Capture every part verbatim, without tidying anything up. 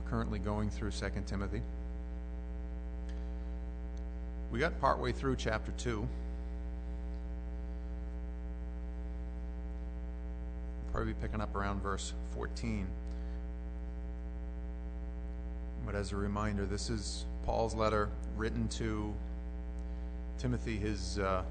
We're currently going through Second Timothy. We got partway through chapter two. We'll probably be picking up around verse fourteen. But as a reminder, this is Paul's letter written to Timothy, his uh,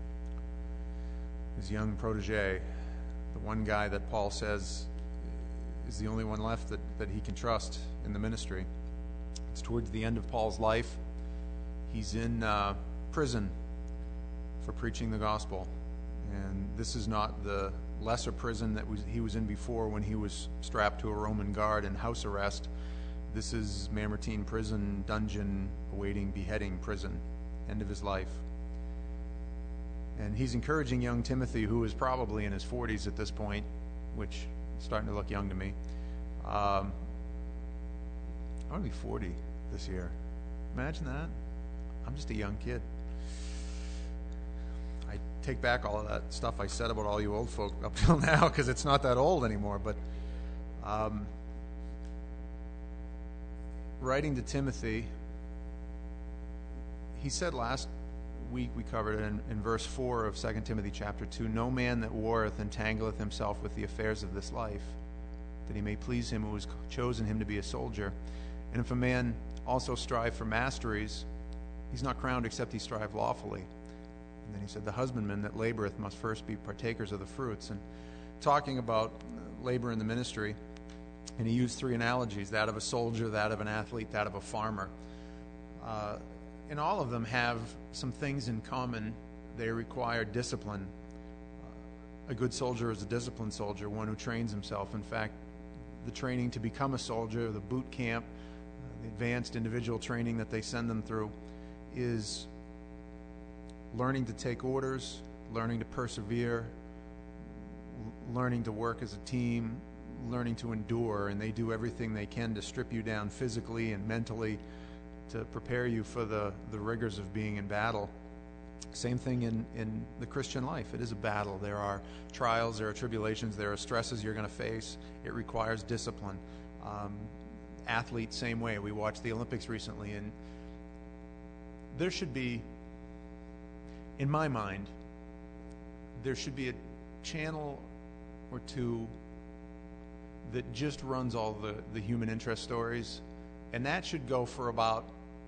his young protege, the one guy that Paul says is the only one left that, that he can trust in the ministry. It's towards the end of Paul's life. He's in uh, prison for preaching the gospel. And this is not the lesser prison that was, he was in before when he was strapped to a Roman guard in house arrest. This is Mamertine prison, dungeon, awaiting beheading prison, end of his life. And he's encouraging young Timothy, who is probably in his forties at this point, which is starting to look young to me. Um, I'm going to be forty this year. Imagine that. I'm just a young kid. I take back all of that stuff I said about all you old folk up till now, because it's not that old anymore. But um, writing to Timothy, he said last week, we covered it in, in verse four of Second Timothy chapter two, "No man that warreth entangleth himself with the affairs of this life, that he may please him who has chosen him to be a soldier. And if a man also strive for masteries, he's not crowned except he strive lawfully." And then he said, "The husbandman that laboreth must first be partakers of the fruits." And talking about labor in the ministry, and he used three analogies: that of a soldier, that of an athlete, that of a farmer. Uh, and all of them have some things in common. They require discipline. Uh, a good soldier is a disciplined soldier, one who trains himself. In fact, the training to become a soldier, the boot camp, uh, the advanced individual training that they send them through, is learning to take orders, learning to persevere, l- learning to work as a team, learning to endure, and they do everything they can to strip you down physically and mentally to prepare you for the, the rigors of being in battle. Same thing in, in the Christian life. It is a battle. There are trials, there are tribulations, there are stresses you're going to face. It requires discipline. Um, athletes, same way. We watched the Olympics recently, and there should be, in my mind, there should be a channel or two that just runs all the, the human interest stories, and that should go for about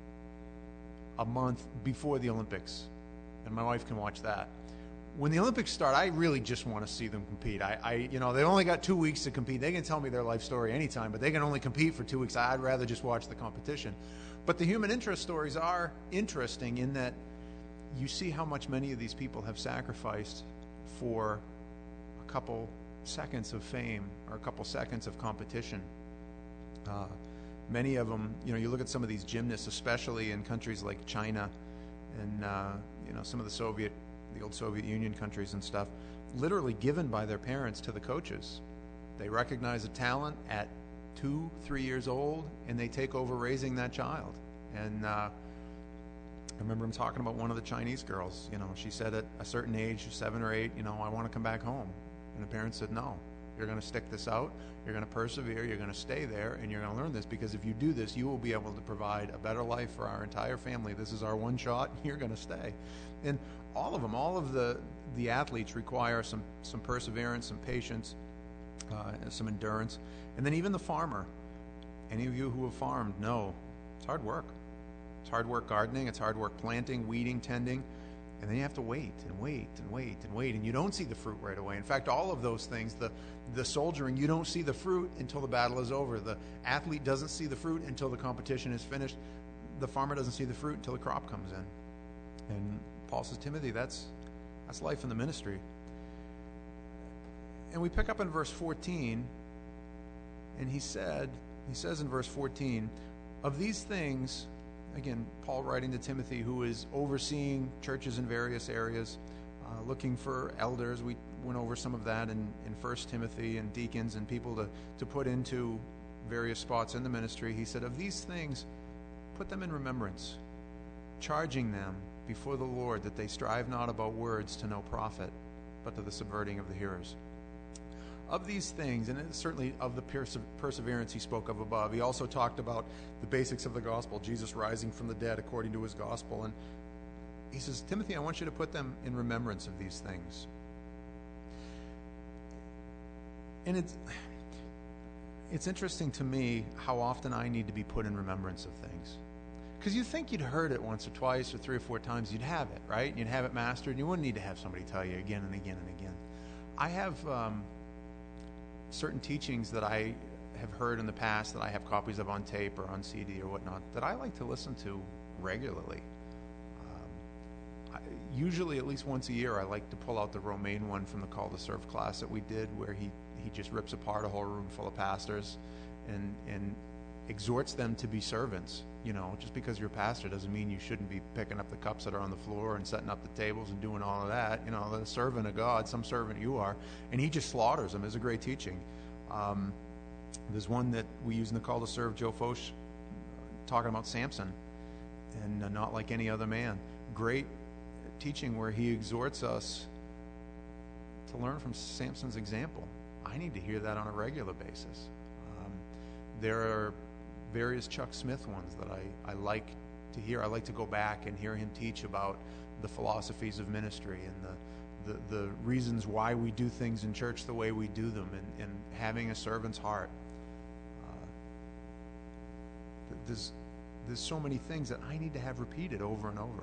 a month before the Olympics, and my wife can watch that. When the Olympics start, I really just want to see them compete. I, I, you know, they only got two weeks to compete. They can tell me their life story anytime, but they can only compete for two weeks. I'd rather just watch the competition. But the human interest stories are interesting in that you see how much many of these people have sacrificed for a couple seconds of fame or a couple seconds of competition. Uh, many of them, you know, you look at some of these gymnasts, especially in countries like China and, uh, you know, some of the Soviet, the old Soviet Union countries and stuff, literally given by their parents to the coaches. They recognize a talent at two, three years old, and they take over raising that child. And uh, I remember him talking about one of the Chinese girls. You know, she said at a certain age, seven or eight, you know, "I want to come back home." And the parents said, "No, you're going to stick this out, you're going to persevere, you're going to stay there, and you're going to learn this, because if you do this, you will be able to provide a better life for our entire family. This is our one shot, you're going to stay." And all of them, all of the, the athletes require some, some perseverance, some patience, uh, some endurance. And then even the farmer. Any of you who have farmed know it's hard work. It's hard work gardening, it's hard work planting, weeding, tending. And then you have to wait and wait and wait and wait, and you don't see the fruit right away. In fact, all of those things, the, the soldiering, you don't see the fruit until the battle is over. The athlete doesn't see the fruit until the competition is finished. The farmer doesn't see the fruit until the crop comes in. And Paul says, Timothy, that's that's life in the ministry. And we pick up in verse fourteen, and he said, he says in verse fourteen, "Of these things," again, Paul writing to Timothy, who is overseeing churches in various areas, uh, looking for elders. We went over some of that in, in First Timothy, and deacons and people to, to put into various spots in the ministry. He said, "Of these things, put them in remembrance, charging them before the Lord that they strive not about words to no profit, but to the subverting of the hearers." of these things, and it's certainly of the perse- perseverance he spoke of above, he also talked about the basics of the gospel, Jesus rising from the dead according to his gospel. And he says, Timothy, I want you to put them in remembrance of these things. And it's, it's interesting to me how often I need to be put in remembrance of things. Because you think you'd heard it once or twice or three or four times, you'd have it, right? You'd have it mastered, and you wouldn't need to have somebody tell you again and again and again. I have um, certain teachings that I have heard in the past that I have copies of on tape or on C D or whatnot that I like to listen to regularly. Um, I, usually at least once a year I like to pull out the Romaine one from the Call to Serve class that we did, where he, he just rips apart a whole room full of pastors and and exhorts them to be servants. You know, just because you're a pastor doesn't mean you shouldn't be picking up the cups that are on the floor and setting up the tables and doing all of that. You know, the servant of God, some servant you are. And he just slaughters them. It's a great teaching. Um, there's one that we use in the Call to Serve, Joe Foch, talking about Samson, and uh, not like any other man. Great teaching where he exhorts us to learn from Samson's example. I need to hear that on a regular basis. Um, there are various Chuck Smith ones that I, I like to hear. I like to go back and hear him teach about the philosophies of ministry and the, the, the reasons why we do things in church the way we do them, and, and having a servant's heart. Uh, there's, there's so many things that I need to have repeated over and over.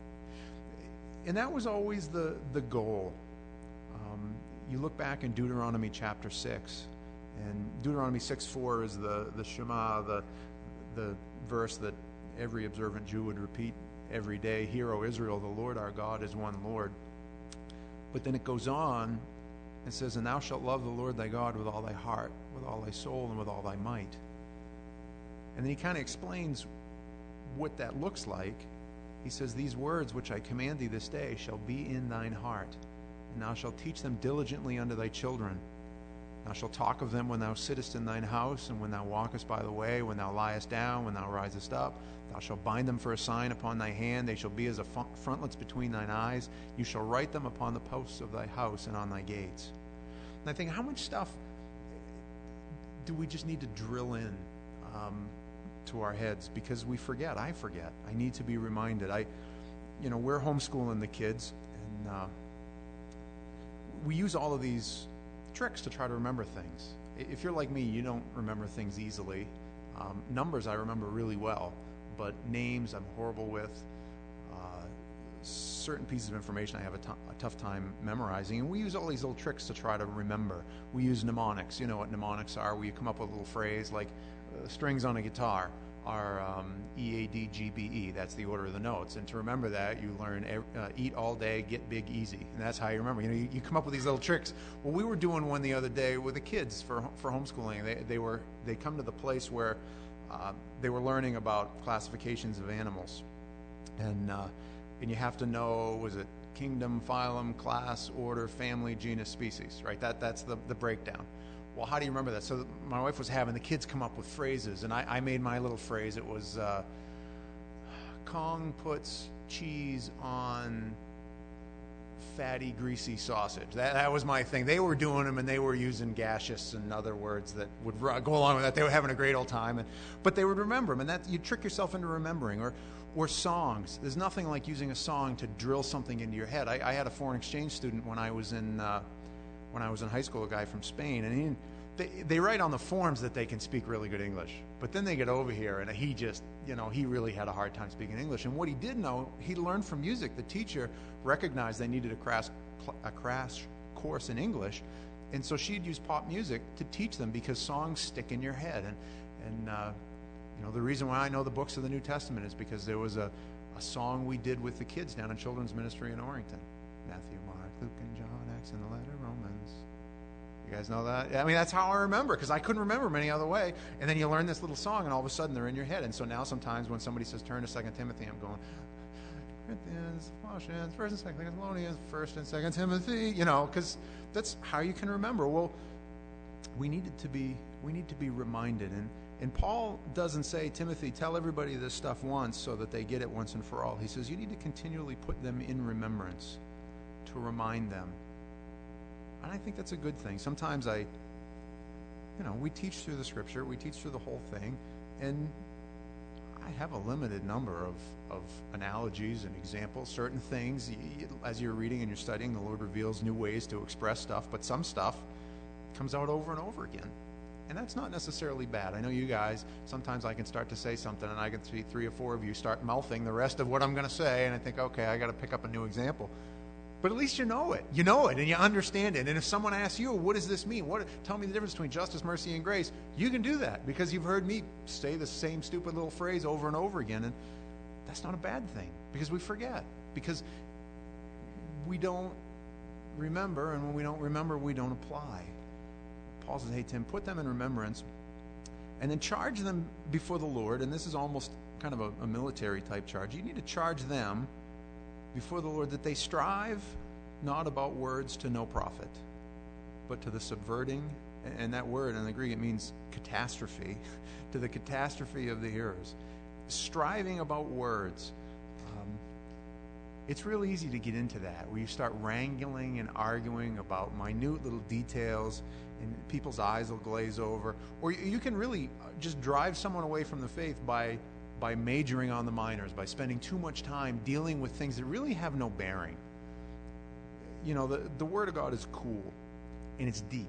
And that was always the, the goal. Um, you look back in Deuteronomy chapter six, and Deuteronomy six four is the, the Shema, the, the verse that every observant Jew would repeat every day. Hear, O Israel, the Lord our God is one Lord. But then it goes on and says, and thou shalt love the Lord thy God with all thy heart, with all thy soul, and with all thy might. And then he kind of explains what that looks like. He says, these words which I command thee this day shall be in thine heart, and thou shalt teach them diligently unto thy children. Thou shalt talk of them when thou sittest in thine house, and when thou walkest by the way, when thou liest down, when thou risest up. Thou shalt bind them for a sign upon thy hand. They shall be as a frontlets between thine eyes. You shall write them upon the posts of thy house and on thy gates. And I think, how much stuff do we just need to drill in um, to our heads? Because we forget. I forget. I need to be reminded. I, you know, we're homeschooling the kids, and uh, we use all of these tricks to try to remember things. If you're like me, you don't remember things easily. Um, numbers I remember really well, but names I'm horrible with. Uh, certain pieces of information I have a, t- a tough time memorizing, and we use all these little tricks to try to remember. We use mnemonics. You know what mnemonics are, where you come up with a little phrase like uh, strings on a guitar are um, E A D G B E. That's the order of the notes. And to remember that, you learn uh, eat all day, get big easy. And that's how you remember. You know, you, you come up with these little tricks. Well, we were doing one the other day with the kids for for homeschooling. They they were they come to the place where uh, they were learning about classifications of animals, and uh, and you have to know, was it kingdom, phylum, class, order, family, genus, species, right? That that's the the breakdown. Well, how do you remember that? So my wife was having the kids come up with phrases, and I, I made my little phrase. It was, uh, Kong puts cheese on fatty, greasy sausage. That, that was my thing. They were doing them, and they were using gaseous and other words that would go along with that. They were having a great old time, and, but they would remember them, and that you trick yourself into remembering. Or, or songs. There's nothing like using a song to drill something into your head. I, I had a foreign exchange student when I was in... Uh, when I was in high school, a guy from Spain, and he, they, they write on the forms that they can speak really good English, but then they get over here, and he just, you know, he really had a hard time speaking English. And what he did know, he learned from music. The teacher recognized they needed a crash, a crash course in English, and so she'd use pop music to teach them, because songs stick in your head. And, and uh, you know, the reason why I know the books of the New Testament is because there was a, a song we did with the kids down in Children's Ministry in Orrington. Matthew, Mark, Luke, and John, Acts, and the letter Romans. You guys know that? I mean, that's how I remember, because I couldn't remember them any other way. And then you learn this little song, and all of a sudden they're in your head. And so now sometimes when somebody says turn to Second Timothy, I'm going, Corinthians, Colossians, First and Second Thessalonians, First and Second Timothy, you know, because that's how you can remember. Well, we needed to be we need to be reminded. And, and Paul doesn't say, Timothy, tell everybody this stuff once so that they get it once and for all. He says you need to continually put them in remembrance, to remind them. And I think that's a good thing. Sometimes I, you know, we teach through the Scripture, we teach through the whole thing, and I have a limited number of, of analogies and examples. Certain things, you, as you're reading and you're studying, the Lord reveals new ways to express stuff, but some stuff comes out over and over again. And that's not necessarily bad. I know you guys, sometimes I can start to say something and I can see three or four of you start mouthing the rest of what I'm going to say, and I think, okay, I got to pick up a new example. But at least you know it. You know it and you understand it. And if someone asks you, what does this mean? What, tell me the difference between justice, mercy, and grace. You can do that because you've heard me say the same stupid little phrase over and over again. And that's not a bad thing because we forget. Because we don't remember, and when we don't remember, we don't apply. Paul says, hey, Tim, put them in remembrance and then charge them before the Lord. And this is almost kind of a, a military type charge. You need to charge them before the Lord that they strive not about words to no profit, but to the subverting, and that word in the Greek, it means catastrophe, to the catastrophe of the hearers. Striving about words. Um, it's really easy to get into that, where you start wrangling and arguing about minute little details, and people's eyes will glaze over. Or you can really just drive someone away from the faith by by majoring on the minors, by spending too much time dealing with things that really have no bearing. You know, the, the Word of God is cool, and it's deep.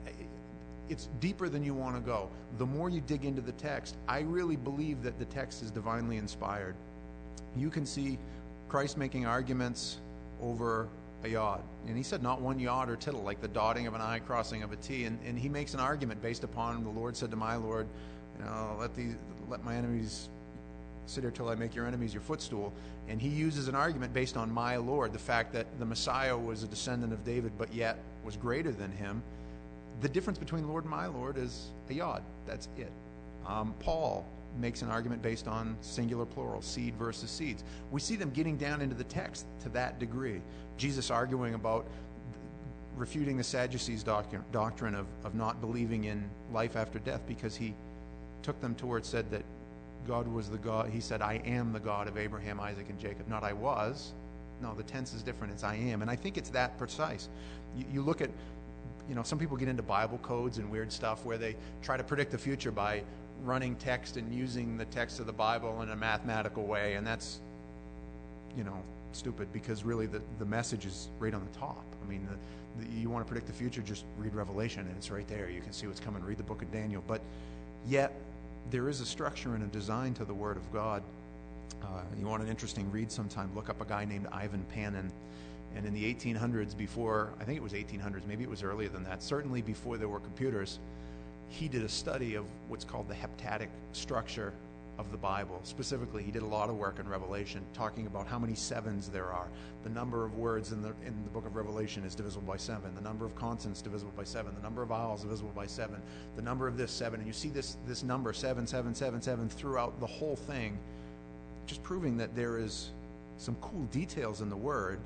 It's deeper than you want to go. The more you dig into the text, I really believe that the text is divinely inspired. You can see Christ making arguments over a yod. And he said not one yod or tittle, like the dotting of an I, crossing of a T. And, and he makes an argument based upon the Lord said to my Lord, you know, let these, let my enemies sit here till I make your enemies your footstool. And he uses an argument based on my Lord, the fact that the Messiah was a descendant of David, but yet was greater than him. The difference between Lord and my Lord is a yod. That's it. Um, Paul makes an argument based on singular plural, seed versus seeds. We see them getting down into the text to that degree. Jesus arguing about refuting the Sadducees' doctrine, doctrine of, of not believing in life after death, because he took them to where it said that God was the God. He said, I am the God of Abraham, Isaac, and Jacob. Not I was. No, the tense is different. It's I am. And I think it's that precise. You, you look at, you know, some people get into Bible codes and weird stuff where they try to predict the future by running text and using the text of the Bible in a mathematical way, and that's, you know, stupid, because really the, the message is right on the top. I mean, the, the, you want to predict the future, just read Revelation, and it's right there. You can see what's coming. Read the book of Daniel. But yet, there is a structure and a design to the Word of God. Uh, you want an interesting read sometime, look up a guy named Ivan Panin. And in the eighteen hundreds, before, I think it was eighteen hundreds, maybe it was earlier than that, certainly before there were computers, he did a study of what's called the heptadic structure of the Bible. Specifically, he did a lot of work in Revelation, talking about how many sevens there are. The number of words in the in the book of Revelation is divisible by seven. The number of consonants divisible by seven. The number of vowels divisible by seven. The number of this, seven. And you see this, this number, seven, seven, seven, seven, throughout the whole thing, just proving that there is some cool details in the Word,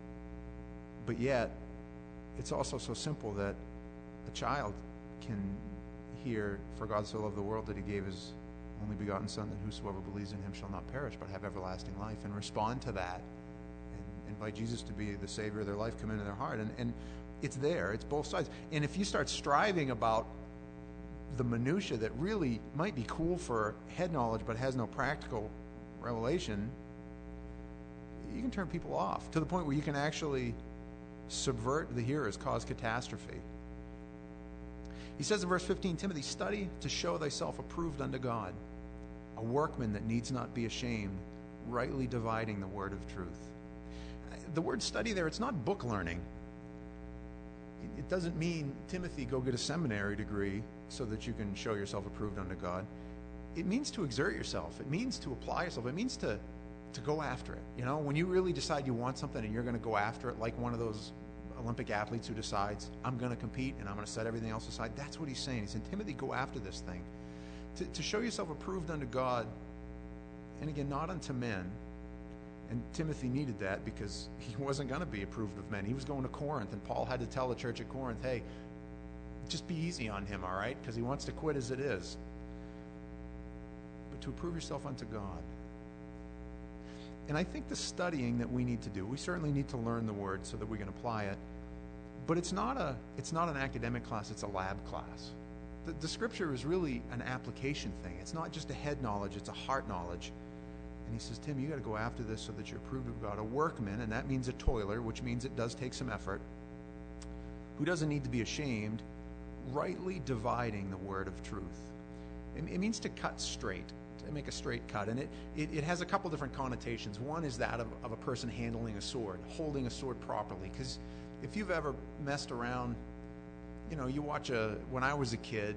but yet it's also so simple that a child can hear, for God so loved the world that he gave his only begotten Son, that whosoever believes in him shall not perish but have everlasting life, and respond to that and invite Jesus to be the Savior of their life, come into their heart. And, and it's there. It's both sides. And if you start striving about the minutia that really might be cool for head knowledge but has no practical revelation, you can turn people off to the point where you can actually subvert the hearers, cause catastrophe. He says in verse fifteen, Timothy, study to show thyself approved unto God, a workman that needs not be ashamed, rightly dividing the word of truth. The word study there, it's not book learning. It doesn't mean, Timothy, go get a seminary degree so that you can show yourself approved unto God. It means to exert yourself. It means to apply yourself. It means to, to go after it. You know, when you really decide you want something and you're going to go after it, like one of those Olympic athletes who decides, I'm going to compete and I'm going to set everything else aside. That's what he's saying. He said, Timothy, go after this thing. To, to show yourself approved unto God, and again, not unto men. And Timothy needed that because he wasn't going to be approved of men. He was going to Corinth, and Paul had to tell the church at Corinth, hey, just be easy on him, all right? Because he wants to quit as it is. But to approve yourself unto God. And I think the studying that we need to do, we certainly need to learn the word so that we can apply it. but it's not a it's not an academic class, it's a lab class. The, the Scripture is really an application thing. It's not just a head knowledge, it's a heart knowledge. And he says, Tim, you got to go after this so that you're approved of God, a workman, and that means a toiler, which means it does take some effort, who doesn't need to be ashamed, rightly dividing the word of truth. It, it means to cut straight, to make a straight cut. And it, it, it has a couple different connotations. One is that of, of a person handling a sword, holding a sword properly. Because if you've ever messed around, you know, you watch a, when I was a kid,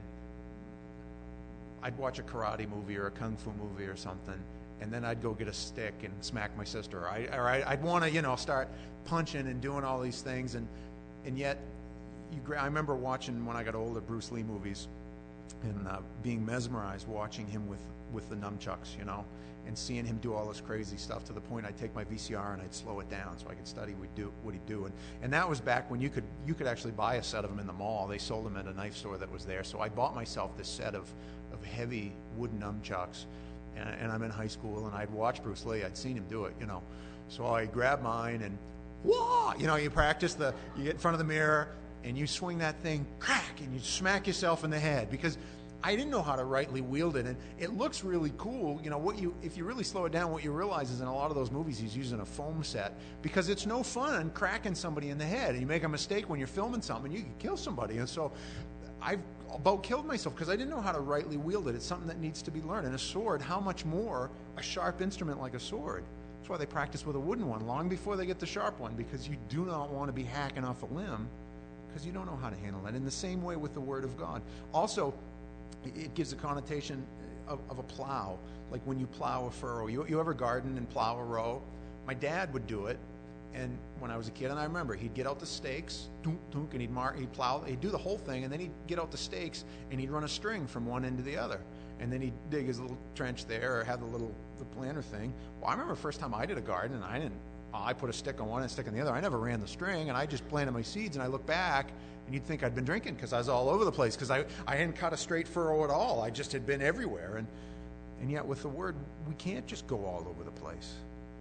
I'd watch a karate movie or a kung fu movie or something, and then I'd go get a stick and smack my sister. Or, I, or I, I'd want to, you know, start punching and doing all these things. And, and yet, you, I remember watching, when I got older, Bruce Lee movies, and uh, being mesmerized watching him with, with the nunchucks, you know, and seeing him do all this crazy stuff, to the point I'd take my V C R and I'd slow it down so I could study what he'd do. What he'd do. And, and that was back when you could you could actually buy a set of them in the mall. They sold them at a knife store that was there. So I bought myself this set of, of heavy wooden nunchucks, and, and I'm in high school, and I'd watch Bruce Lee. I'd seen him do it, you know. So I grabbed mine and, whoa, you know, you practice the, you get in front of the mirror, and you swing that thing, crack, and you smack yourself in the head, because I didn't know how to rightly wield it. And it looks really cool. You know, what you, if you really slow it down, what you realize is in a lot of those movies he's using a foam set, because it's no fun cracking somebody in the head. And you make a mistake when you're filming something, you can kill somebody. And so I've about killed myself because I didn't know how to rightly wield it. It's something that needs to be learned. And a sword, how much more a sharp instrument like a sword? That's why they practice with a wooden one long before they get the sharp one, because you do not want to be hacking off a limb because you don't know how to handle that. In the same way with the Word of God. Also, it gives a connotation of, of a plow, like when you plow a furrow. You, you ever garden and plow a row? My dad would do it, and when I was a kid, and I remember, he'd get out the stakes, dunk, dunk, and he'd mark, he'd plow, he'd do the whole thing, and then he'd get out the stakes, and he'd run a string from one end to the other, and then he'd dig his little trench there, or have the little the planter thing. Well, I remember the first time I did a garden, and I didn't, I put a stick on one and a stick on the other. I never ran the string, and I just planted my seeds, and I look back, and you'd think I'd been drinking because I was all over the place, because I, I hadn't cut a straight furrow at all. I just had been everywhere. And, and yet with the Word, we can't just go all over the place.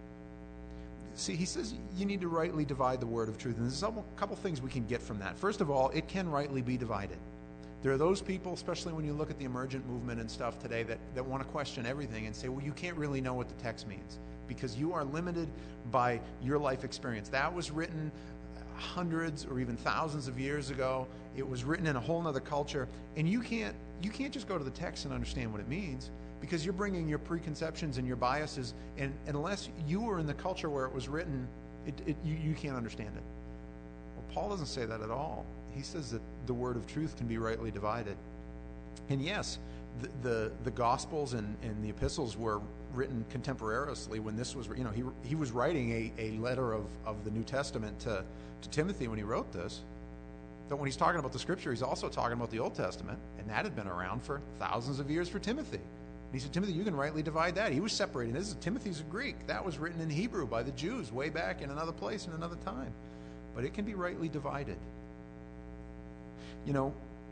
See, he says you need to rightly divide the word of truth. And there's a couple things we can get from that. First of all, it can rightly be divided. There are those people, especially when you look at the emergent movement and stuff today, that, that want to question everything and say, well, you can't really know what the text means because you are limited by your life experience. That was written hundreds or even thousands of years ago. It was written in a whole other culture, and you can't you can't just go to the text and understand what it means, because you're bringing your preconceptions and your biases, and, and unless you were in the culture where it was written, it, it, you, you can't understand it. Well, Paul doesn't say that at all. He says that the word of truth can be rightly divided. And yes, the the, the Gospels and, and the epistles were written contemporaneously when this was, you know, he he was writing a, a letter of, of the New Testament to, to Timothy when he wrote this. But when he's talking about the Scripture, he's also talking about the Old Testament, and that had been around for thousands of years for Timothy. And he said, Timothy, you can rightly divide that. He was separating. This is, Timothy's a Greek. That was written in Hebrew by the Jews way back in another place in another time. But it can be rightly divided. You know,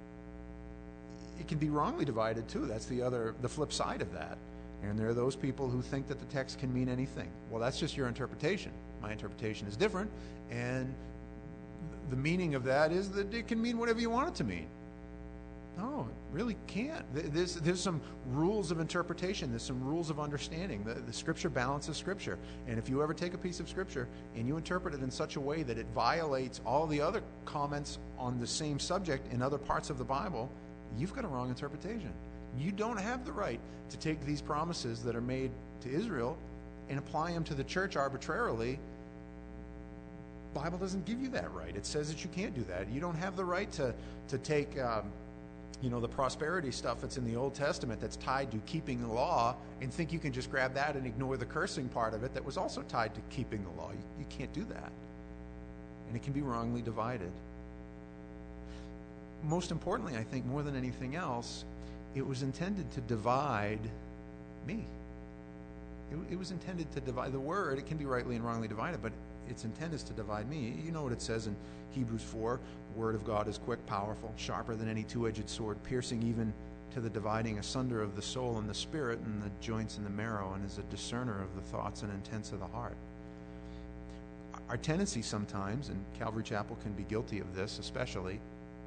it can be wrongly divided too. That's the other, the flip side of that. And there are those people who think that the text can mean anything. Well, that's just your interpretation. My interpretation is different, and the meaning of that is that it can mean whatever you want it to mean. No, it really can't. There's, there's some rules of interpretation. There's some rules of understanding. The, the Scripture balances Scripture. And if you ever take a piece of Scripture and you interpret it in such a way that it violates all the other comments on the same subject in other parts of the Bible, you've got a wrong interpretation. You don't have the right to take these promises that are made to Israel and apply them to the church arbitrarily. The Bible doesn't give you that right. It says that you can't do that. You don't have the right to, to take... Um, you know, the prosperity stuff that's in the Old Testament that's tied to keeping the law and think you can just grab that and ignore the cursing part of it that was also tied to keeping the law. You, you can't do that. And it can be wrongly divided. Most importantly, I think, more than anything else, it was intended to divide me. It, it was intended to divide the word. It can be rightly and wrongly divided, but its intent is to divide me. You know what it says in Hebrews four, the word of God is quick, powerful, sharper than any two-edged sword, piercing even to the dividing asunder of the soul and the spirit and the joints and the marrow, and is a discerner of the thoughts and intents of the heart. our tendency sometimes, and Calvary Chapel can be guilty of this especially,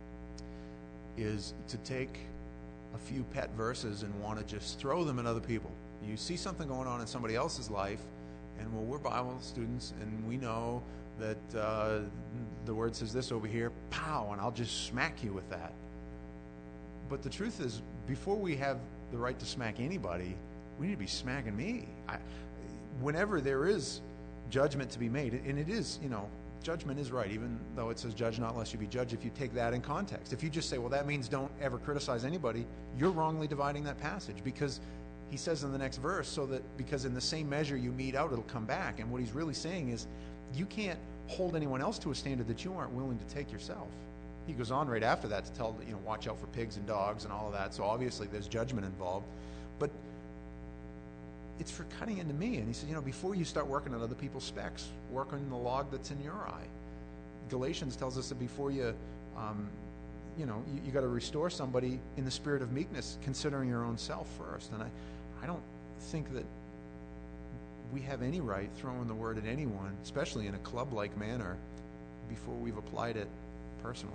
is to take a few pet verses and want to just throw them at other people. You see something going on in somebody else's life, and well, we're Bible students, and we know that uh, the word says this over here, pow, and I'll just smack you with that. But the truth is, before we have the right to smack anybody, we need to be smacking me. I, whenever there is judgment to be made, and it is, you know, judgment is right, even though it says judge not lest you be judged, if you take that in context. If you just say, well, that means don't ever criticize anybody, you're wrongly dividing that passage, because he says in the next verse, so that because in the same measure you mete out, it'll come back. And what he's really saying is, you can't hold anyone else to a standard that you aren't willing to take yourself. He goes on right after that to tell, you know, watch out for pigs and dogs and all of that. So obviously there's judgment involved. But it's for cutting into me. And he said, you know, before you start working on other people's specks, work on the log that's in your eye. Galatians tells us that before you, um, you know, you, you got to restore somebody in the spirit of meekness, considering your own self first. And I, I don't think that we have any right throwing the word at anyone, especially in a club-like manner, before we've applied it personally.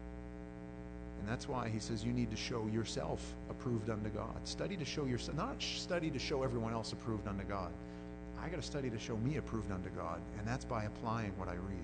And that's why he says you need to show yourself approved unto God. Study to show yourself, not study to show everyone else approved unto God. I got to study to show me approved unto God, and that's by applying what I read.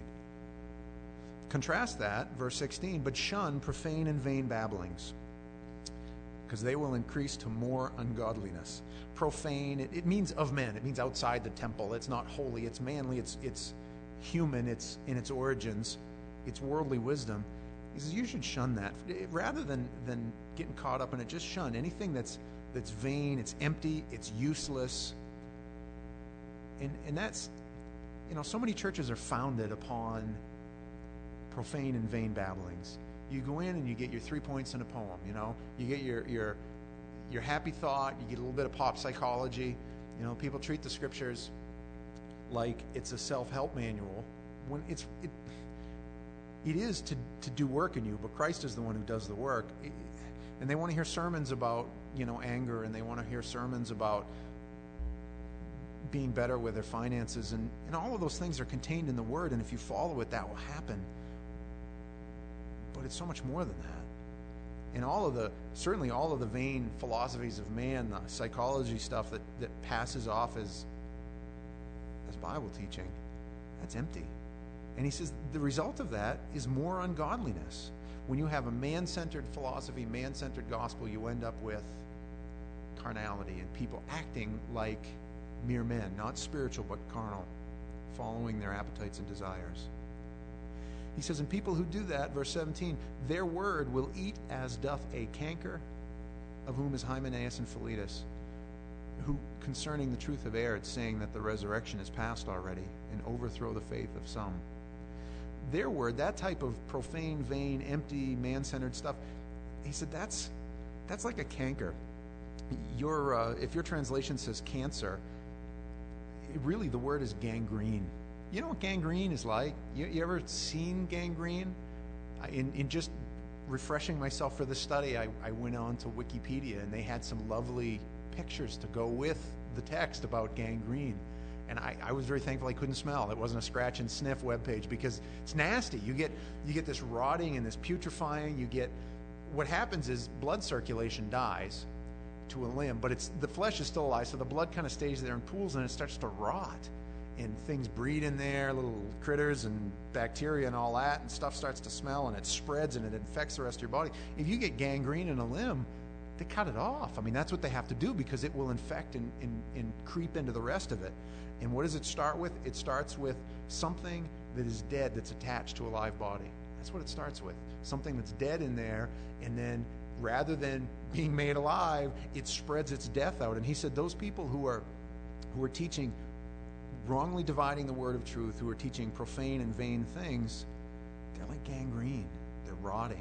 Contrast that, verse sixteen, but shun profane and vain babblings, because they will increase to more ungodliness. Profane, it, it means of men. It means outside the temple. It's not holy. It's manly. It's it's human. It's in its origins. It's worldly wisdom. He says you should shun that. Rather than, than getting caught up in it, just shun anything that's that's vain, it's empty, it's useless. And and that's, you know, so many churches are founded upon profane and vain babblings. You go in and you get your three points in a poem, you know. You get your your your happy thought, you get a little bit of pop psychology. You know, people treat the scriptures like it's a self-help manual when it's it, it is to, to do work in you, but Christ is the one who does the work. And they want to hear sermons about, you know, anger, and they want to hear sermons about being better with their finances, and, and all of those things are contained in the Word, and if you follow it, that will happen. But it's so much more than that. And all of the, certainly all of the vain philosophies of man, the psychology stuff that, that passes off as, as Bible teaching, that's empty. And he says the result of that is more ungodliness. When you have a man-centered philosophy, man-centered gospel, you end up with carnality and people acting like mere men, not spiritual but carnal, following their appetites and desires. He says, and people who do that, verse seventeen, their word will eat as doth a canker, of whom is Hymenaeus and Philetus, who concerning the truth have erred, saying that the resurrection is past already, and overthrow the faith of some. Their word, that type of profane, vain, empty, man-centered stuff, he said that's that's like a canker. Your uh, if your translation says cancer, it really the word is gangrene. You know what gangrene is like? You, you ever seen gangrene? I, in, in just refreshing myself for this study, I, I went on to Wikipedia, and they had some lovely pictures to go with the text about gangrene. And I, I was very thankful I couldn't smell. It wasn't a scratch and sniff webpage, because it's nasty. You get you get this rotting and this putrefying. You get, what happens is blood circulation dies to a limb, but it's the flesh is still alive, so the blood kind of stays there in pools, and it starts to rot. And things breed in there, little critters and bacteria and all that, and stuff starts to smell, and it spreads and it infects the rest of your body. If you get gangrene in a limb, they cut it off. I mean, that's what they have to do, because it will infect and, and, and creep into the rest of it. And what does it start with? It starts with something that is dead that's attached to a live body. That's what it starts with. Something that's dead in there, and then rather than being made alive, it spreads its death out. And he said those people who are who are teaching, wrongly dividing the word of truth, who are teaching profane and vain things, they're like gangrene. They're rotting.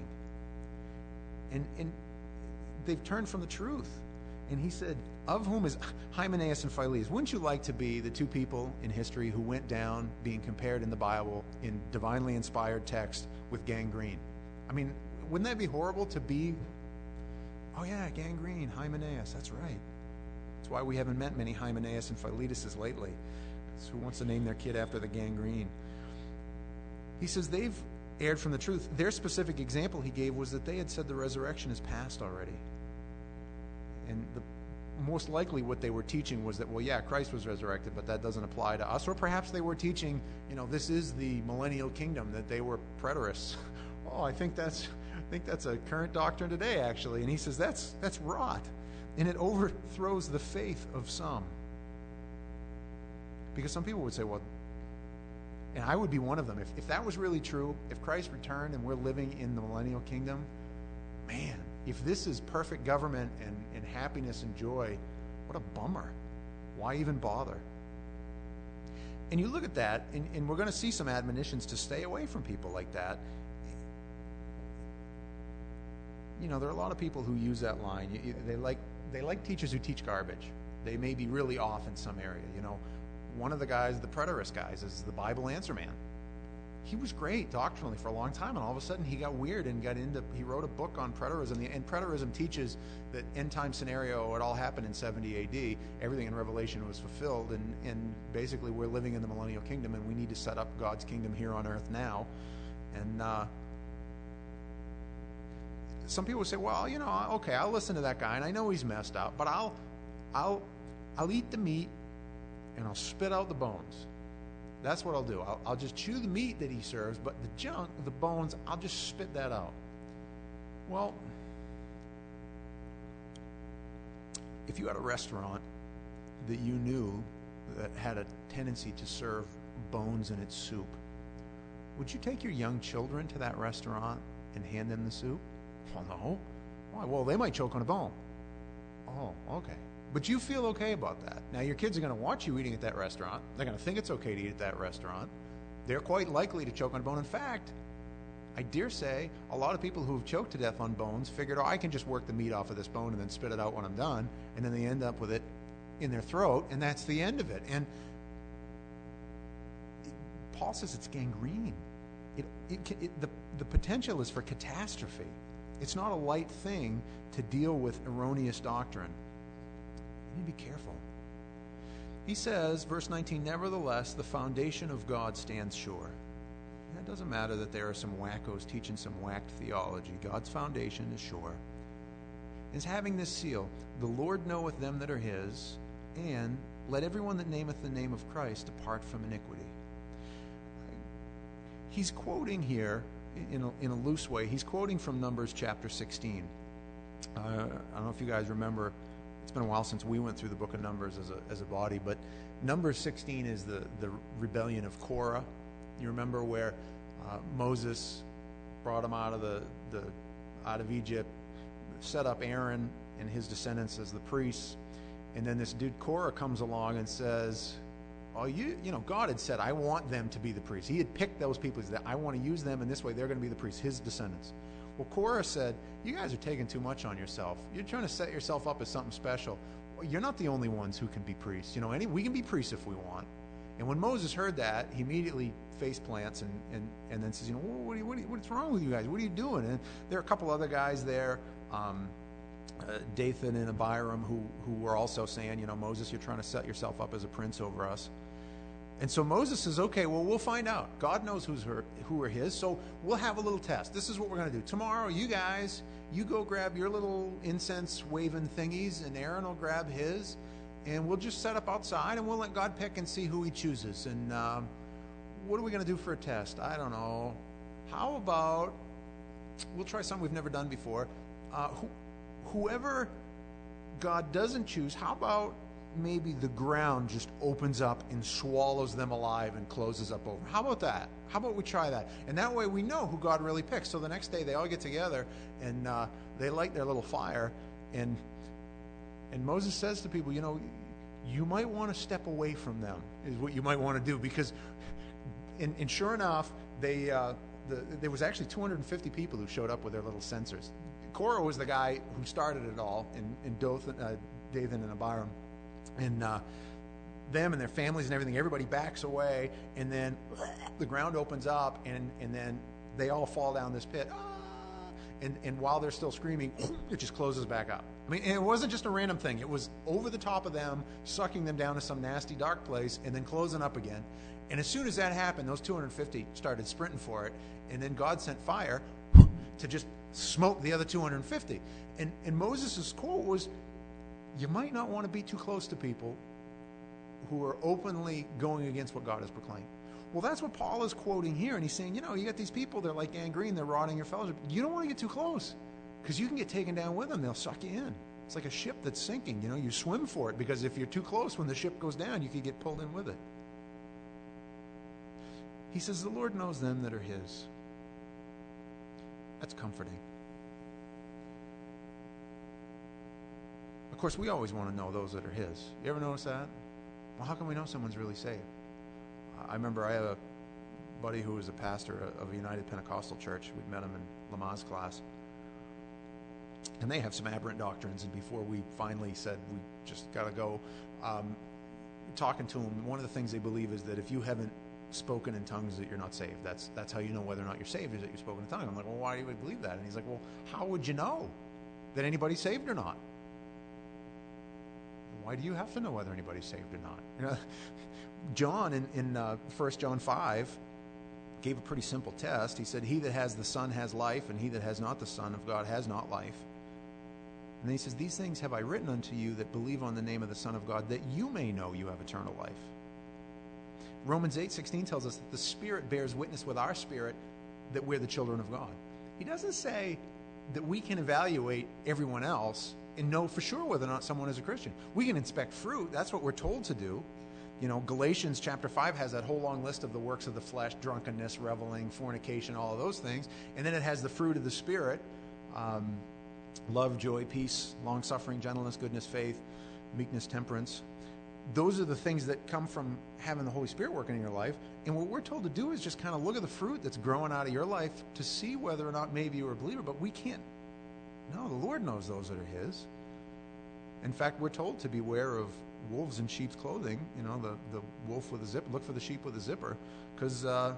And and they've turned from the truth. And he said, of whom is Hymenaeus and Philetus. Wouldn't you like to be the two people in history who went down being compared in the Bible in divinely inspired text with gangrene? I mean, wouldn't that be horrible to be, oh yeah, gangrene, Hymenaeus, that's right. That's why we haven't met many Hymenaeus and Philetuses lately. It's who wants to name their kid after the gangrene. He says they've erred from the truth. Their specific example he gave was that they had said the resurrection is past already. And the, most likely what they were teaching was that, well, yeah, Christ was resurrected, but that doesn't apply to us. Or perhaps they were teaching, you know, this is the millennial kingdom, that they were preterists. Oh, I think that's I think that's a current doctrine today, actually. And he says that's that's rot. And it overthrows the faith of some. Because some people would say, well, and I would be one of them, if, if that was really true, if Christ returned and we're living in the millennial kingdom, man, if this is perfect government and, and happiness and joy, what a bummer. Why even bother? And you look at that, and, and we're going to see some admonitions to stay away from people like that. You know, there are a lot of people who use that line. You, you, they like they like teachers who teach garbage. They may be really off in some area. You know, one of the guys, the preterist guys, is the Bible Answer Man. He was great doctrinally for a long time, and all of a sudden he got weird and got into, he wrote a book on preterism, and preterism teaches that end time scenario, it all happened in seventy A D, everything in Revelation was fulfilled, and, and basically we're living in the millennial kingdom, and we need to set up God's kingdom here on earth now. And uh, some people say, well, you know, okay, I'll listen to that guy, and I know he's messed up, but I'll, I'll, I'll eat the meat, and I'll spit out the bones. That's what I'll do. I'll, I'll just chew the meat that he serves, but the junk, the bones, I'll just spit that out. Well, if you had a restaurant that you knew that had a tendency to serve bones in its soup, would you take your young children to that restaurant and hand them the soup? Well, no. Why? Well, they might choke on a bone. Oh, okay. But you feel okay about that. Now, your kids are going to watch you eating at that restaurant. They're going to think it's okay to eat at that restaurant. They're quite likely to choke on a bone. In fact, I dare say a lot of people who have choked to death on bones figured, oh, I can just work the meat off of this bone and then spit it out when I'm done. And then they end up with it in their throat, and that's the end of it. And Paul says it's gangrene. It, it, it, the, the potential is for catastrophe. It's not a light thing to deal with erroneous doctrine. You need to be careful. He says, verse nineteen, nevertheless, the foundation of God stands sure. And it doesn't matter that there are some wackos teaching some whacked theology. God's foundation is sure. Is having this seal, the Lord knoweth them that are his, and let everyone that nameth the name of Christ depart from iniquity. He's quoting here, in a, in a loose way, he's quoting from Numbers chapter sixteen. Uh, I don't know if you guys remember. It's been a while since we went through the book of Numbers as a as a body, but Numbers sixteen is the, the rebellion of Korah. You remember where uh, Moses brought him out of the, the out of Egypt, set up Aaron and his descendants as the priests, and then this dude Korah comes along and says, "Oh, you you know God had said I want them to be the priests. He had picked those people. He said, I want to use them, and this way they're going to be the priests, his descendants." Well, Korah said, you guys are taking too much on yourself. You're trying to set yourself up as something special. Well, you're not the only ones who can be priests. You know, any we can be priests if we want. And when Moses heard that, he immediately face plants and, and, and then says, you know, well, what, are you, what are you, what's wrong with you guys? What are you doing? And there are a couple other guys there, um, uh, Dathan and Abiram, who, who were also saying, you know, Moses, you're trying to set yourself up as a prince over us. And so Moses says, okay, well, we'll find out. God knows who's her, who are his, so we'll have a little test. This is what we're going to do. Tomorrow, you guys, you go grab your little incense-waving thingies, and Aaron will grab his, and we'll just set up outside, and we'll let God pick and see who he chooses. And um, what are we going to do for a test? I don't know. How about, we'll try something we've never done before. Uh, who, whoever God doesn't choose, how about maybe the ground just opens up and swallows them alive and closes up over. How about that? How about we try that? And that way we know who God really picks. So the next day they all get together and uh, they light their little fire. And and Moses says to people, you know, you might want to step away from them is what you might want to do. Because, and, and sure enough, they uh, the, there was actually two hundred fifty people who showed up with their little censers. Korah was the guy who started it all, and, and Dothan, uh, Dathan and Abiram. And uh, them and their families and everything, everybody backs away, and then the ground opens up, and, and then they all fall down this pit. Ah! and, and while they're still screaming, it just closes back up. I mean, and it wasn't just a random thing. It was over the top of them, sucking them down to some nasty dark place, and then closing up again. And as soon as that happened, those two hundred fifty started sprinting for it, and then God sent fire to just smoke the other two hundred fifty. And, and Moses' quote was, you might not want to be too close to people who are openly going against what God has proclaimed. Well, that's what Paul is quoting here, and he's saying, you know, you got these people, they're like gangrene, they're rotting your fellowship. You don't want to get too close, because you can get taken down with them. They'll suck you in. It's like a ship that's sinking. You know, you swim for it, because if you're too close, when the ship goes down, you could get pulled in with it. He says, the Lord knows them that are his. That's comforting. Of course, we always want to know those that are his. You ever notice that? Well, how can we know someone's really saved? I remember I had a buddy who was a pastor of a United Pentecostal church. We'd met him in Lamaze class. And they have some aberrant doctrines, and before we finally said we just got to go, um, talking to them, one of the things they believe is that if you haven't spoken in tongues, that you're not saved. That's that's how you know whether or not you're saved, is that you've spoken in tongues. I'm like, well, why do you believe that? And he's like, well, how would you know that anybody's saved or not? Why do you have to know whether anybody's saved or not? You know, John in, in uh, First John five gave a pretty simple test. He said, he that has the Son has life, and he that has not the Son of God has not life. And then he says, these things have I written unto you that believe on the name of the Son of God, that you may know you have eternal life. Romans eight sixteen tells us that the Spirit bears witness with our spirit that we're the children of God. He doesn't say that we can evaluate everyone else and know for sure whether or not someone is a Christian. We can inspect fruit. That's what we're told to do. You know, Galatians chapter five has that whole long list of the works of the flesh, drunkenness, reveling, fornication, all of those things. And then it has the fruit of the Spirit, um, love, joy, peace, long-suffering, gentleness, goodness, faith, meekness, temperance. Those are the things that come from having the Holy Spirit working in your life. And what we're told to do is just kind of look at the fruit that's growing out of your life to see whether or not maybe you're a believer. But we can't. No, the Lord knows those that are his. In fact, we're told to beware of wolves in sheep's clothing. You know, the, the wolf with a zipper. Look for the sheep with a zipper, because uh,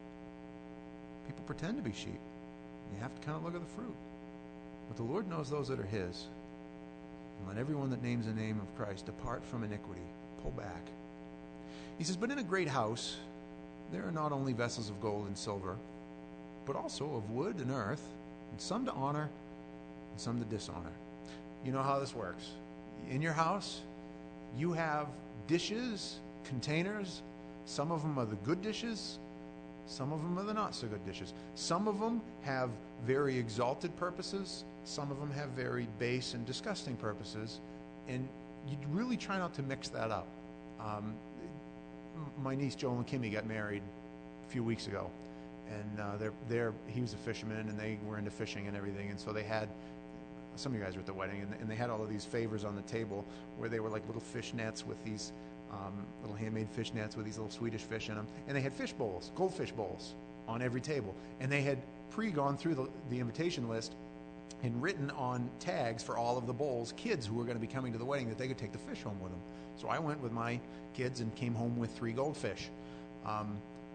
people pretend to be sheep. You have to kind of look at the fruit. But the Lord knows those that are his. And let everyone that names the name of Christ depart from iniquity. Pull back. He says, but in a great house there are not only vessels of gold and silver, but also of wood and earth, and some to honor and some to dishonor. You know how this works. In your house, you have dishes, containers. Some of them are the good dishes. Some of them are the not so good dishes. Some of them have very exalted purposes. Some of them have very base and disgusting purposes. And you really try not to mix that up. Um, my niece, Joel and Kimmy, got married a few weeks ago. And uh, they're, they're, he was a fisherman, and they were into fishing and everything. And so they had, some of you guys were at the wedding, and, and they had all of these favors on the table where they were like little fish nets with these um, little handmade fish nets with these little Swedish fish in them. And they had fish bowls, goldfish bowls on every table. And they had pre-gone through the, the invitation list and written on tags for all of the bowls kids who were going to be coming to the wedding that they could take the fish home with them. So I went with my kids and came home with three goldfish. Um,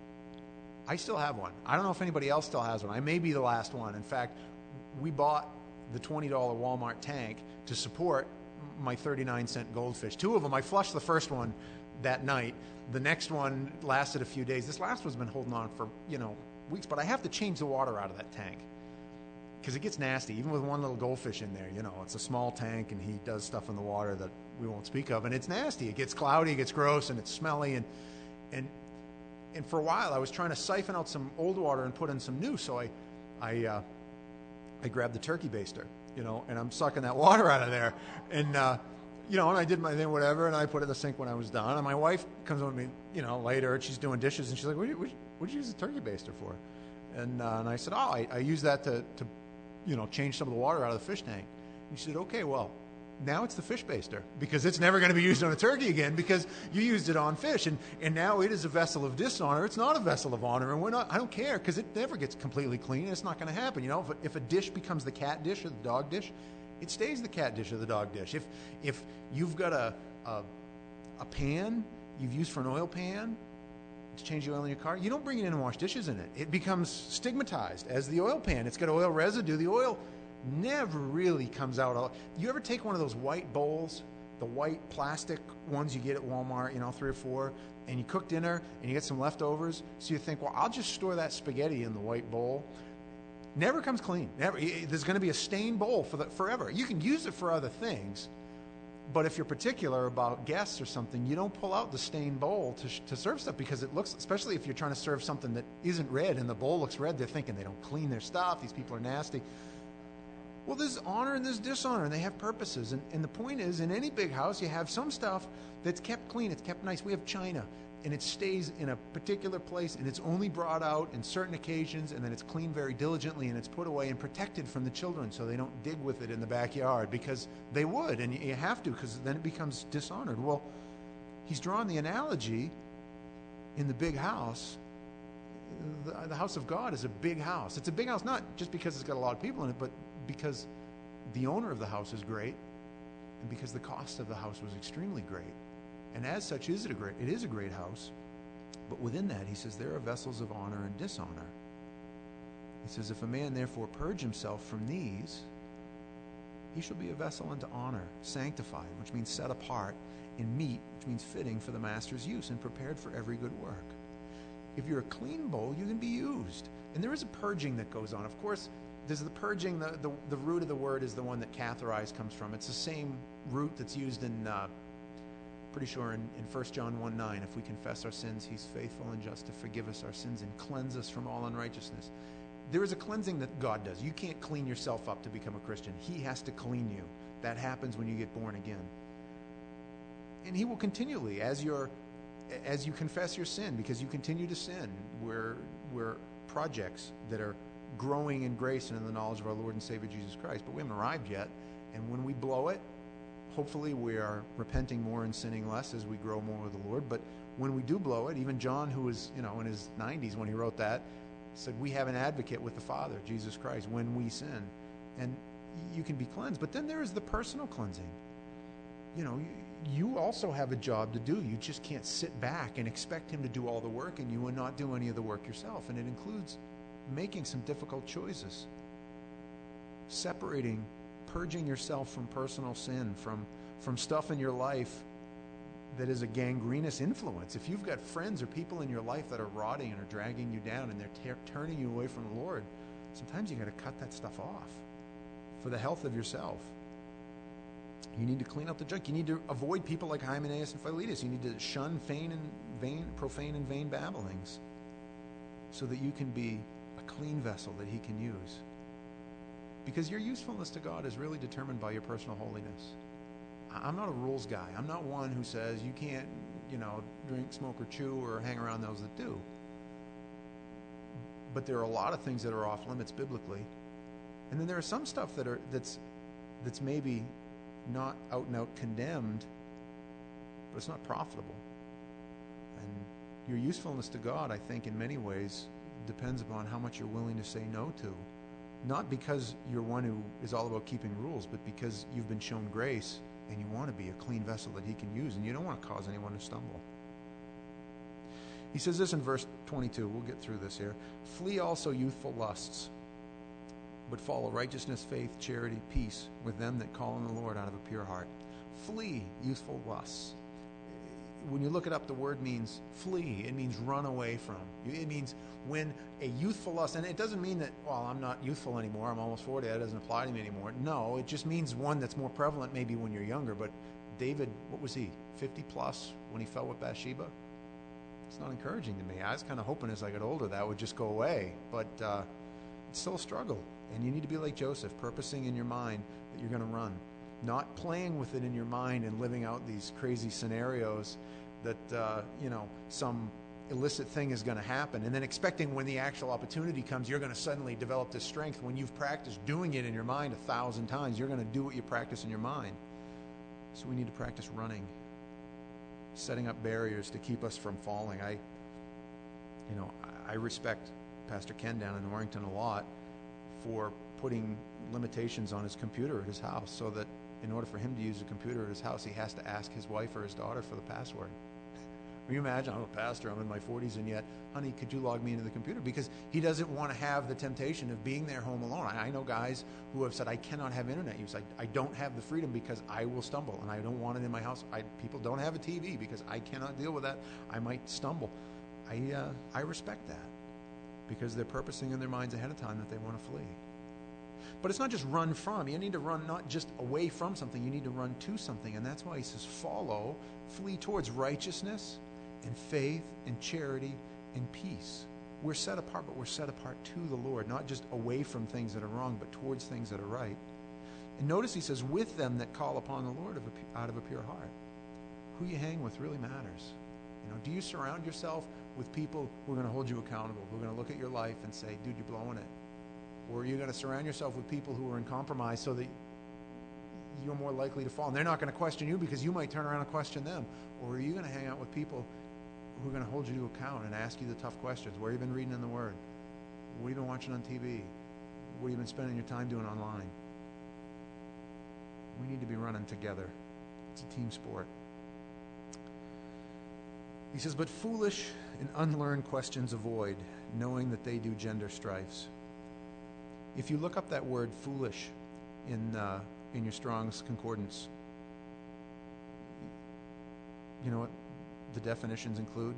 I still have one. I don't know if anybody else still has one. I may be the last one. In fact, we bought the twenty dollar Walmart tank to support my thirty-nine cent goldfish. Two of them, I flushed the first one that night. The next one lasted a few days. This last one's been holding on for, you know, weeks, but I have to change the water out of that tank because it gets nasty, even with one little goldfish in there. You know, it's a small tank, and he does stuff in the water that we won't speak of, and it's nasty. It gets cloudy, it gets gross, and it's smelly, and and and for a while I was trying to siphon out some old water and put in some new, so I I uh, I grabbed the turkey baster, you know, and I'm sucking that water out of there, and uh, you know, and I did my thing, whatever, and I put it in the sink when I was done, and my wife comes over to me, you know, later, and she's doing dishes, and she's like, what did you, what did you use the turkey baster for? And uh, and I said, oh, I, I use that to, to, you know, change some of the water out of the fish tank. And she said, okay, well, now it's the fish baster, because it's never going to be used on a turkey again, because you used it on fish, and, and now it is a vessel of dishonor. It's not a vessel of honor, and we're not. I don't care, because it never gets completely clean. It's not going to happen. You know, if, if a dish becomes the cat dish or the dog dish, it stays the cat dish or the dog dish. If if you've got a a, a pan you've used for an oil pan, to change the oil in your car. You don't bring it in and wash dishes in it. It becomes stigmatized as the oil pan. It's got oil residue. The oil never really comes out. All, you ever take one of those white bowls, the white plastic ones you get at Walmart, you know, three or four, and you cook dinner and you get some leftovers, so you think, well, I'll just store that spaghetti in the white bowl. Never comes clean. Never. There's going to be a stained bowl for the, forever. You can use it for other things, but if you're particular about guests or something, you don't pull out the stained bowl to, to serve stuff, because it looks, especially if you're trying to serve something that isn't red and the bowl looks red, they're thinking they don't clean their stuff. These people are nasty. Well, there's honor and there's dishonor, and they have purposes. And, and the point is, in any big house, you have some stuff that's kept clean, it's kept nice. We have china, and it stays in a particular place, and it's only brought out in certain occasions, and then it's cleaned very diligently, and it's put away and protected from the children so they don't dig with it in the backyard, because they would, and you have to, because then it becomes dishonored. Well, he's drawn the analogy in the big house. The, the house of God is a big house. It's a big house not just because it's got a lot of people in it, but because the owner of the house is great, and because the cost of the house was extremely great. And as such, is it a great, it is a great house. But within that, he says, there are vessels of honor and dishonor. He says, if a man therefore purge himself from these, he shall be a vessel unto honor, sanctified, which means set apart, and meet, which means fitting for the master's use, and prepared for every good work. If you're a clean bowl, you can be used. And there is a purging that goes on. Of course, there's the purging, the, the, the root of the word is the one that catharize comes from. It's the same root that's used in, uh, pretty sure, in, in First John one nine. If we confess our sins, he's faithful and just to forgive us our sins and cleanse us from all unrighteousness. There is a cleansing that God does. You can't clean yourself up to become a Christian. He has to clean you. That happens when you get born again. And he will continually, as you're, as you confess your sin, because you continue to sin, we're, we're projects that are growing in grace and in the knowledge of our Lord and Savior Jesus Christ, but we haven't arrived yet. And when we blow it, hopefully we are repenting more and sinning less as we grow more with the Lord. But when we do blow it, even John, who was, you know, in his nineties when he wrote that, said we have an advocate with the Father, Jesus Christ, when we sin. And you can be cleansed. But then there is the personal cleansing. You know, you, you also have a job to do. You just can't sit back and expect him to do all the work and you and not do any of the work yourself. And it includes making some difficult choices, separating, purging yourself from personal sin, from, from stuff in your life that is a gangrenous influence. If you've got friends or people in your life that are rotting and are dragging you down and they're ter- turning you away from the Lord, sometimes you got to cut that stuff off for the health of yourself. You need to clean up the junk. You need to avoid people like Hymenaeus and Philetus. You need to shun vain and vain, profane and vain babblings, so that you can be a clean vessel that he can use. Because your usefulness to God is really determined by your personal holiness. I'm not a rules guy. I'm not one who says you can't, you know, drink, smoke, or chew, or hang around those that do. But there are a lot of things that are off limits biblically. And then there are some stuff that are that's that's maybe not out and out condemned, but it's not profitable. And your usefulness to God, I think, in many ways depends upon how much you're willing to say no to. Not because you're one who is all about keeping rules, but because you've been shown grace and you want to be a clean vessel that he can use, and you don't want to cause anyone to stumble. He says this in verse twenty-two. We'll get through this here. Flee also youthful lusts, but follow righteousness, faith, charity, peace with them that call on the Lord out of a pure heart. Flee youthful lusts. When you look it up, the word means flee. It means run away from. It means when a youthful lust, and it doesn't mean that, well, I'm not youthful anymore, I'm almost forty, that doesn't apply to me anymore. No, it just means one that's more prevalent maybe when you're younger. But David, what was he, fifty plus when he fell with Bathsheba? It's not encouraging to me. I was kind of hoping as I got older that would just go away. But uh, it's still a struggle. And you need to be like Joseph, purposing in your mind that you're going to run. Not playing with it in your mind and living out these crazy scenarios that, uh, you know, some illicit thing is going to happen, and then expecting when the actual opportunity comes, you're going to suddenly develop this strength. When you've practiced doing it in your mind a thousand times, you're going to do what you practice in your mind. So we need to practice running, setting up barriers to keep us from falling. I, you know, I respect Pastor Ken down in Warrington a lot for putting limitations on his computer at his house, so that in order for him to use a computer at his house, he has to ask his wife or his daughter for the password. Can you imagine? I'm a pastor, I'm in my forties, and yet, honey, could you log me into the computer? Because he doesn't want to have the temptation of being there home alone. I, I know guys who have said, I cannot have internet use. I, I don't have the freedom because I will stumble, and I don't want it in my house. I, people don't have a T V because I cannot deal with that. I might stumble. I, uh, I respect that because they're purposing in their minds ahead of time that they want to flee. But it's not just run from. You need to run not just away from something. You need to run to something. And that's why he says follow, flee towards righteousness and faith and charity and peace. We're set apart, but we're set apart to the Lord, not just away from things that are wrong, but towards things that are right. And notice he says, with them that call upon the Lord of a, out of a pure heart. Who you hang with really matters. You know, do you surround yourself with people who are going to hold you accountable, who are going to look at your life and say, dude, you're blowing it? Or are you going to surround yourself with people who are in compromise so that you're more likely to fall? And they're not going to question you because you might turn around and question them. Or are you going to hang out with people who are going to hold you to account and ask you the tough questions? Where have you been reading in the Word? What have you been watching on T V? What have you been spending your time doing online? We need to be running together. It's a team sport. He says, but foolish and unlearned questions avoid, knowing that they do gender strifes. If you look up that word foolish in uh, in your Strong's Concordance, you know what the definitions include?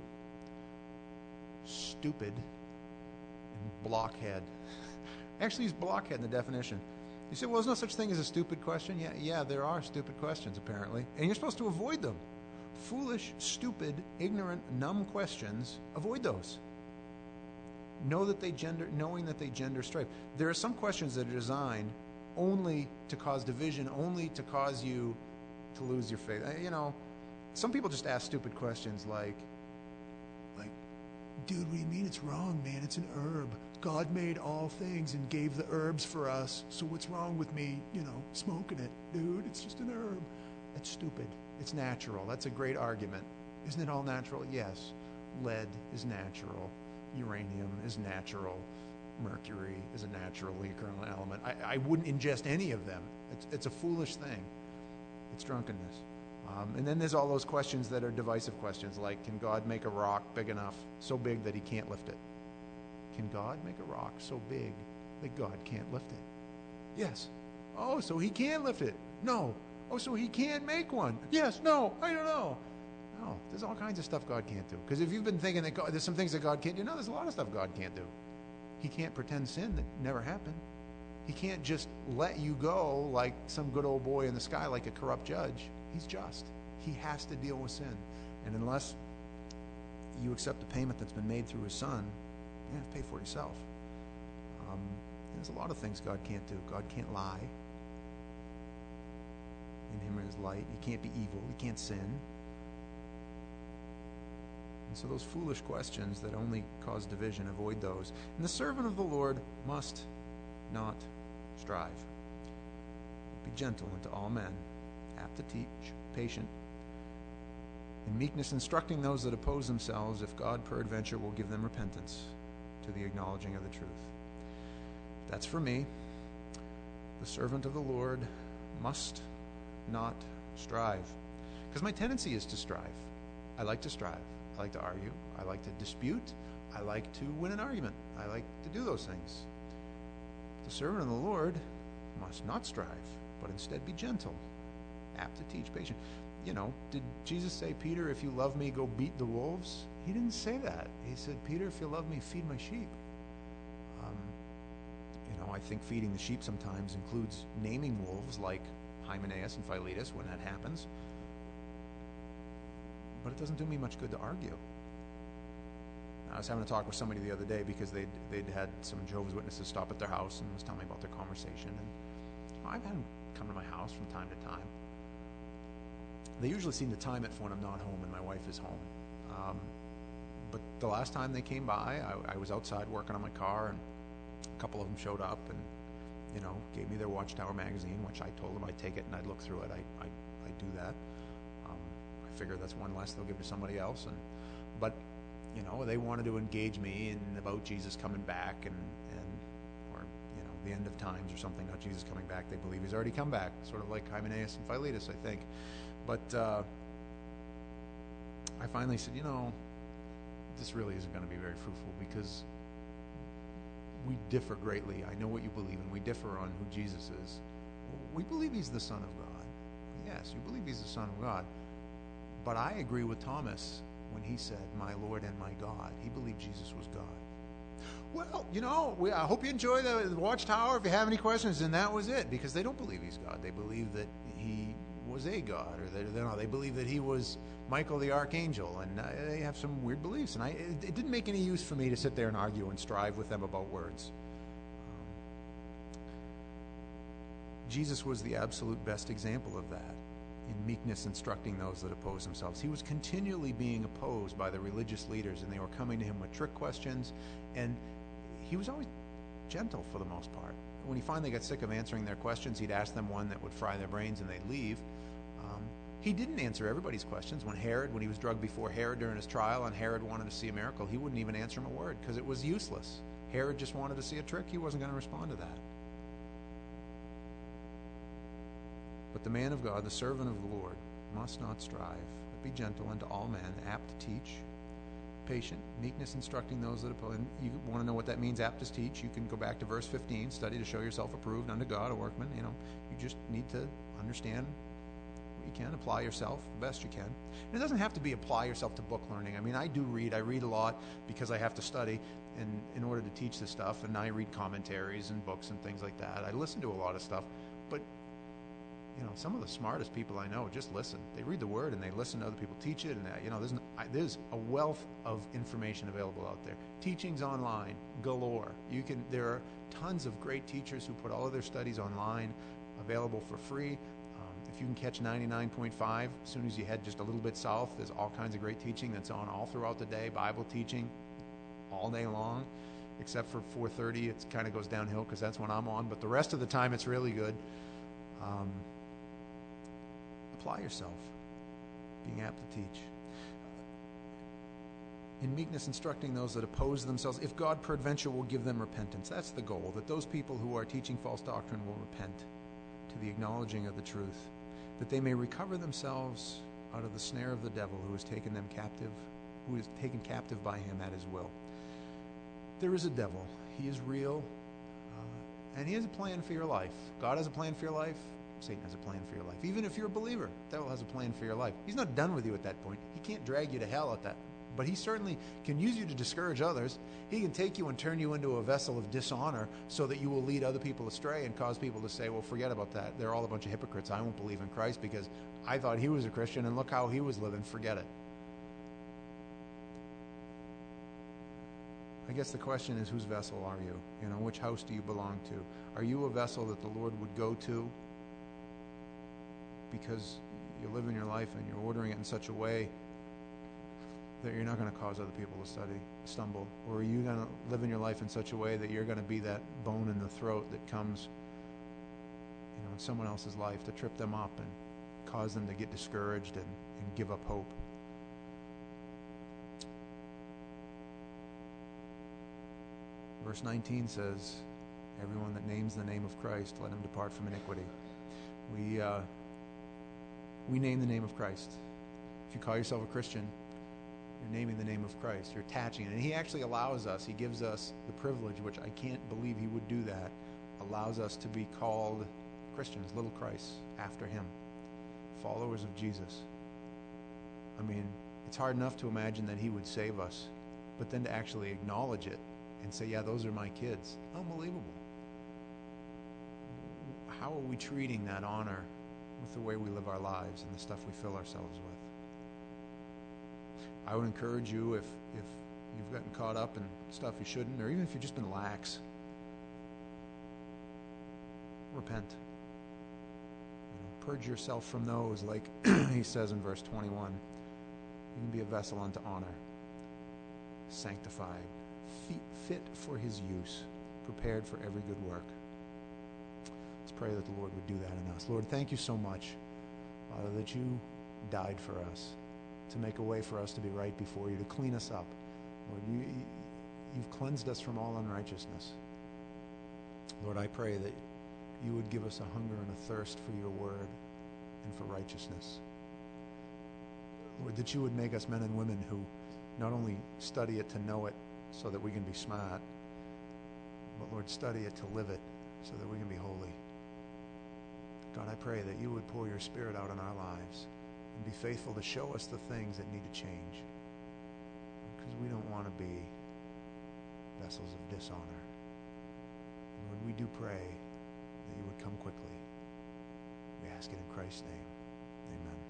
Stupid and blockhead. Actually, it's blockhead in the definition. You say, well, there's no such thing as a stupid question. Yeah, yeah, there are stupid questions, apparently. And you're supposed to avoid them. Foolish, stupid, ignorant, numb questions, avoid those. Know that they gender, knowing that they gender strife. There are some questions that are designed only to cause division, only to cause you to lose your faith. You know, some people just ask stupid questions like, like, dude, what do you mean it's wrong, man? It's an herb. God made all things and gave the herbs for us. So what's wrong with me, you know, smoking it? Dude, it's just an herb. That's stupid. It's natural. That's a great argument. Isn't it all natural? Yes. Lead is natural. Uranium is natural. Mercury is a naturally occurring element. I, I wouldn't ingest any of them. It's, it's a foolish thing. It's drunkenness. Um, and then there's all those questions that are divisive questions, like, can God make a rock big enough, so big that he can't lift it? Can God make a rock so big that God can't lift it? Yes. Oh, so he can lift it? No. Oh, so he can't make one? Yes. No. I don't know. No, there's all kinds of stuff God can't do. Because if you've been thinking that God, there's some things that God can't do, no, there's a lot of stuff God can't do. He can't pretend sin that never happened. He can't just let you go like some good old boy in the sky, like a corrupt judge. He's just. He has to deal with sin. And unless you accept the payment that's been made through his son, you have to pay for it yourself. Um, there's a lot of things God can't do. God can't lie. In him is light. He can't be evil. He can't sin. And so those foolish questions that only cause division, avoid those. And the servant of the Lord must not strive. Be gentle unto all men, apt to teach, patient, in meekness instructing those that oppose themselves, if God peradventure will give them repentance to the acknowledging of the truth. That's for me. The servant of the Lord must not strive. Because my tendency is to strive. I like to strive. I like to argue. I like to dispute. I like to win an argument. I like to do those things. The servant of the Lord must not strive, but instead be gentle, apt to teach, patient. You know, did Jesus say, Peter, if you love me, go beat the wolves? He didn't say that. He said, Peter, if you love me, feed my sheep. Um, you know, I think feeding the sheep sometimes includes naming wolves like Hymenaeus and Philetus when that happens. But it doesn't do me much good to argue. I was having a talk with somebody the other day because they'd, they'd had some Jehovah's Witnesses stop at their house and was telling me about their conversation. And I've had them come to my house from time to time. They usually seem to time it for when I'm not home and my wife is home. Um, but the last time they came by, I, I was outside working on my car, and a couple of them showed up and, you know, gave me their Watchtower magazine, which I told them I'd take it and I'd look through it. I, I, I'd do that. Um, I figure that's one less they'll give to somebody else. And but, you know, they wanted to engage me in about Jesus coming back and, and or, you know, the end of times or something, not Jesus coming back. They believe he's already come back, sort of like Hymenaeus and Philetus, I think. But uh, I finally said, you know, this really isn't going to be very fruitful because we differ greatly. I know what you believe, and we differ on who Jesus is. We believe he's the Son of God. Yes, you believe he's the Son of God. But I agree with Thomas when he said, my Lord and my God. He believed Jesus was God. Well, you know, we, I hope you enjoy the, the Watchtower. If you have any questions, and that was it. Because they don't believe he's God. They believe that he was a God. Or they, they, no, they believe that he was Michael the Archangel. And uh, they have some weird beliefs. And I, it, it didn't make any use for me to sit there and argue and strive with them about words. Um, Jesus was the absolute best example of that. In meekness instructing those that oppose themselves. He was continually being opposed by the religious leaders, and they were coming to him with trick questions, and he was always gentle for the most part. When he finally got sick of answering their questions, he'd ask them one that would fry their brains and they'd leave. Um, he didn't answer everybody's questions. When Herod, when he was drugged before Herod during his trial, and Herod wanted to see a miracle, he wouldn't even answer him a word because it was useless. Herod just wanted to see a trick. He wasn't going to respond to that. But the man of God, the servant of the Lord, must not strive, but be gentle unto all men, apt to teach, patient, meekness instructing those that oppose. And you want to know what that means, apt to teach, you can go back to verse fifteen, study to show yourself approved unto God, a workman. You know, you just need to understand what you can, apply yourself the best you can. And it doesn't have to be apply yourself to book learning. I mean, I do read. I read a lot because I have to study in, in order to teach this stuff, and I read commentaries and books and things like that. I listen to a lot of stuff, but you know, some of the smartest people I know just listen. They read the Word and they listen to other people teach it. And that, you know, there's there's a wealth of information available out there. Teachings online galore. You can there are tons of great teachers who put all of their studies online, available for free. Um, if you can catch ninety-nine point five, as soon as you head just a little bit south, there's all kinds of great teaching that's on all throughout the day. Bible teaching all day long, except for four thirty. It kind of goes downhill because that's when I'm on. But the rest of the time, it's really good. Um, Apply yourself, being apt to teach. In meekness instructing those that oppose themselves, if God peradventure will give them repentance. That's the goal, that those people who are teaching false doctrine will repent to the acknowledging of the truth, that they may recover themselves out of the snare of the devil who has taken them captive, who is taken captive by him at his will. There is a devil. He is real, uh, and he has a plan for your life. God has a plan for your life. Satan has a plan for your life. Even if you're a believer, the devil has a plan for your life. He's not done with you at that point. He can't drag you to hell at that. But he certainly can use you to discourage others. He can take you and turn you into a vessel of dishonor so that you will lead other people astray and cause people to say, well, forget about that. They're all a bunch of hypocrites. I won't believe in Christ because I thought he was a Christian and look how he was living. Forget it. I guess the question is, whose vessel are you? You know, which house do you belong to? Are you a vessel that the Lord would go to because you live in your life and you're ordering it in such a way that you're not going to cause other people to study, stumble? Or are you going to live in your life in such a way that you're going to be that bone in the throat that comes, you know, in someone else's life to trip them up and cause them to get discouraged and, and give up hope? Verse nineteen says, everyone that names the name of Christ, let him depart from iniquity. We, uh, we name the name of Christ. If you call yourself a Christian, you're naming the name of Christ. You're attaching it. And he actually allows us, he gives us the privilege, which I can't believe he would do that, allows us to be called Christians, little Christ, after him, followers of Jesus. I mean, it's hard enough to imagine that he would save us, but then to actually acknowledge it and say, yeah, those are my kids. Unbelievable. How are we treating that honor with the way we live our lives and the stuff we fill ourselves with? I would encourage you, if, if you've gotten caught up in stuff you shouldn't, or even if you've just been lax, repent. You know, purge yourself from those, like he says in verse twenty-one. You can be a vessel unto honor, sanctified, fit for his use, prepared for every good work. Let's pray that the Lord would do that in us. Lord, thank you so much, Father, that you died for us, to make a way for us to be right before you, to clean us up. Lord, you, you've cleansed us from all unrighteousness. Lord, I pray that you would give us a hunger and a thirst for your word and for righteousness. Lord, that you would make us men and women who not only study it to know it so that we can be smart, but Lord, study it to live it so that we can be holy. God, I pray that you would pour your Spirit out in our lives and be faithful to show us the things that need to change, because we don't want to be vessels of dishonor. And Lord, we do pray that you would come quickly. We ask it in Christ's name. Amen.